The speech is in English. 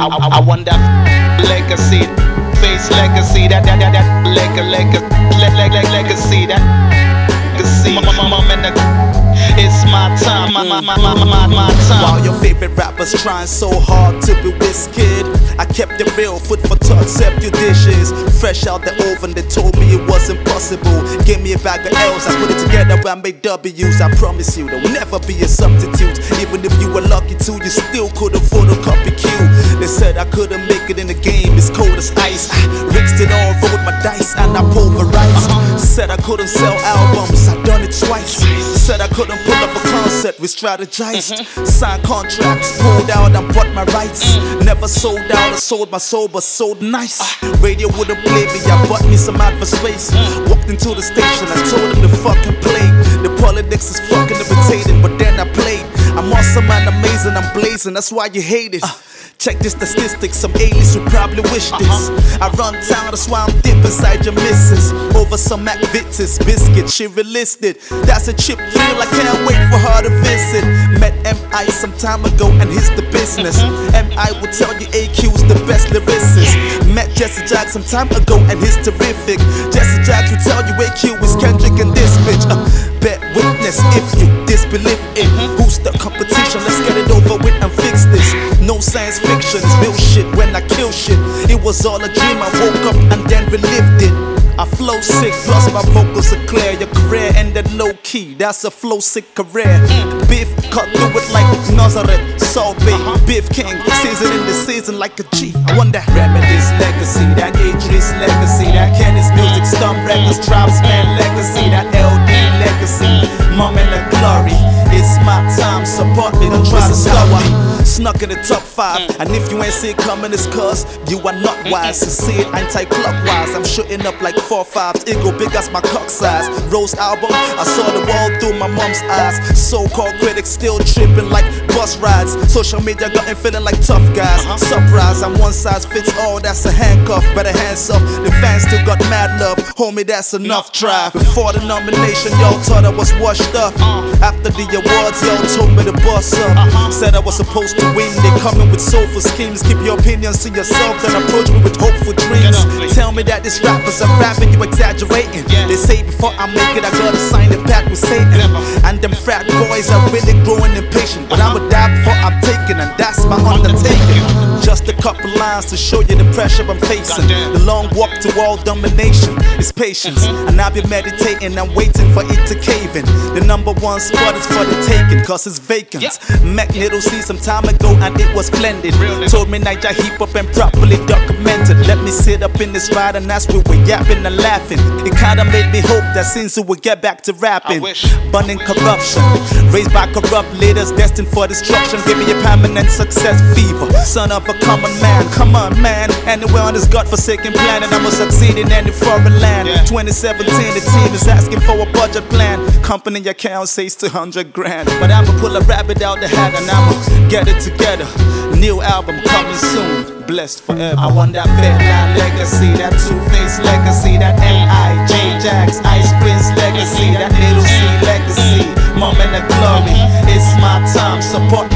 I want that legacy, face legacy, that legacy, that legacy. Mom and the it's my time, my time. While your favorite rappers trying so hard to be Wizkid, I kept it real, food for thought, except your dishes. Fresh out the oven, they told me it wasn't possible. Gave me a bag of L's, I put it together and made W's. I promise you, there'll never be a substitute. Even if you were lucky to, you still couldn't photocopy Q. They said I couldn't make it in the game, it's cold as ice. Risked it all, rolled my dice, and I pulverized. Said I couldn't sell albums, I done it twice. Said I couldn't pull up a concept, we strategized. Signed contracts, pulled out and bought my rights. Never sold out, I sold my soul, but sold nice. Radio wouldn't play me, I bought me some advert space. Walked into the station, I told them to fucking play. The politics is fucking irritating, but then I played. I'm awesome and amazing, I'm blazing, that's why you hate it. Check the statistics, some aliens would probably wish this. I run town, that's why I'm deep inside your missus. Over some McVitie's biscuit, she released it. That's a chip thrill, I can't wait for her to visit. Met M.I. some time ago and he's the business. M.I. will tell you AQ's the best lyricist. Met Jesse Jack some time ago and he's terrific. Jesse Jack will tell you AQ is Kendrick and this bitch. Bet witness if you disbelieve it. Who's the competition? Let's get it over with and fix this. No science fiction, it's real shit when I kill shit. It was all a dream, I woke up and then relived it. I flow sick, plus my vocals are clear. Your career ended low key, that's a flow sick career. Beef cut through it like Nazareth, Salt Bay, Beef King, season in the season like a G. I want that Remedy's legacy, that Idris legacy, that Kenny's music, Stump Records, Tribesman legacy, that LD legacy, Mom and the Glory. It's my time, support me, don't try to stop me. Snuck in the top 5, and if you ain't see it coming, it's cause you are not wise. To see it anti-clockwise, I'm shooting up like 4-5s. Ego big as my cock size. Rose album, I saw the world through my mom's eyes. So-called critics still tripping like bus rides. Social media got me feeling like tough guys. Surprise, I'm one size fits all, that's a handcuff. Better hands up, the fans still got mad love. Homie, that's enough try. Before the nomination, y'all thought I was washed up. After the awards, y'all told me to boss up. Said I was supposed to win, they coming with soulful schemes. Keep your opinions to yourself, then approach me with hopeful dreams. Tell me that these rappers are rapping, you exaggerating. They say before I make it, I gotta sign it back with Satan. And them frat boys are really growing impatient, but I'ma die before I'm taken, and that's my undertaking. Just a couple lines to show you the pressure I'm facing. The long walk to world domination is patience, and I've been meditating and waiting for it to cave in. The #1 spot is for the taking, cause it's vacant. Magneto see some time ago and it was splendid. Told me Niger heap up and properly documented. Let me sit up in this ride and that's where we're yapping and laughing. It kinda made me hope that Sinsu would get back to rapping. Bunning corruption, raised by corrupt leaders destined for destruction. Give me a permanent success fever, son of a common man. Come on man, anywhere on this godforsaken planet I'ma succeed in any foreign land. 2017 the team is asking for a budget plan. Company account says 200 grand, but I'ma pull a rabbit out the hat and I'ma get it together. New album coming soon, blessed forever. I want that Fatline legacy, that Two-Face legacy, that M.I.J. Jax, Ice Prince legacy, that Little C legacy, Mom and the Glory. It's my time, support